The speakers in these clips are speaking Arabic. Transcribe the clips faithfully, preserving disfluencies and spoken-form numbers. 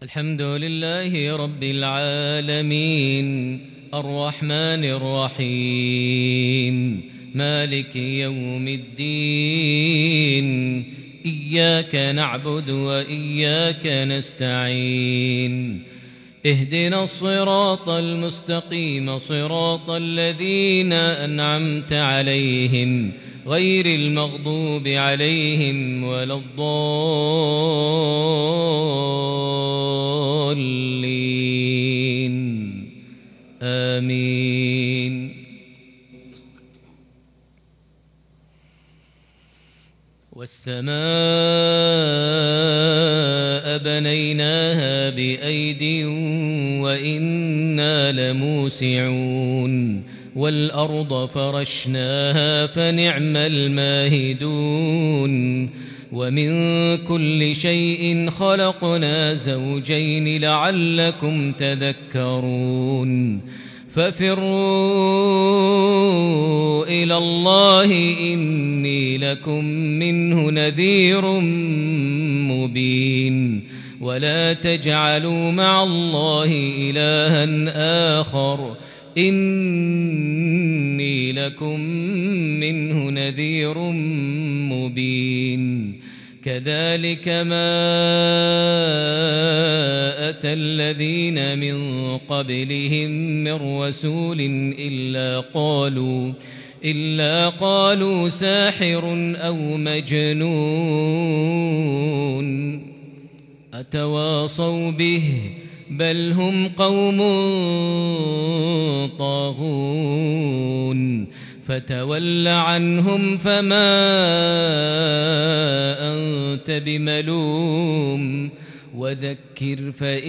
الحمد لله رب العالمين الرحمن الرحيم مالك يوم الدين إياك نعبد وإياك نستعين اهدنا الصراط المستقيم صراط الذين أنعمت عليهم غير المغضوب عليهم ولا الضالين آمين. والسماء بنيناها بأيد وإنا لموسعون والأرض فرشناها فنعم الماهدون ومن كل شيء خلقنا زوجين لعلكم تذكرون ففروا إلى الله إني لكم منه نذير مبين ولا تجعلوا مع الله إلها آخر إني لكم منه نذير مبين كذلك ما أتى الذين من قبلهم من رسول إلا قالوا إلا قالوا ساحر أو مجنون أتواصوا به بل هم قوم طاغون فتول عنهم فما أنت بملوم وذكر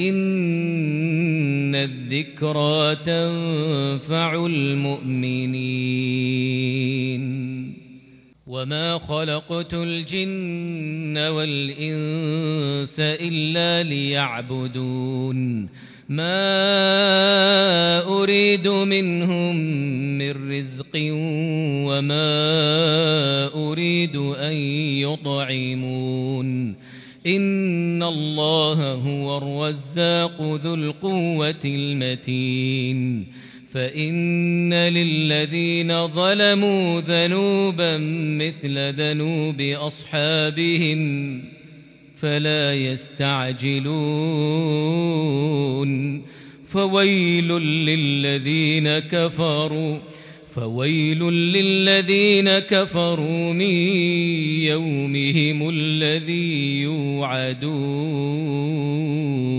فإن الذكرى تنفع المؤمنين وما خلقت الجن والإنس إلا ليعبدون ما أريد منهم من رزق وما أريد أن يطعمون إن الله هو الرزاق ذو القوة المتين فإن للذين ظلموا ذنوبا مثل ذنوب أصحابهم فلا يستعجلون فويل للذين كفروا فويل للذين كفروا من يومهم الذي يوعدون.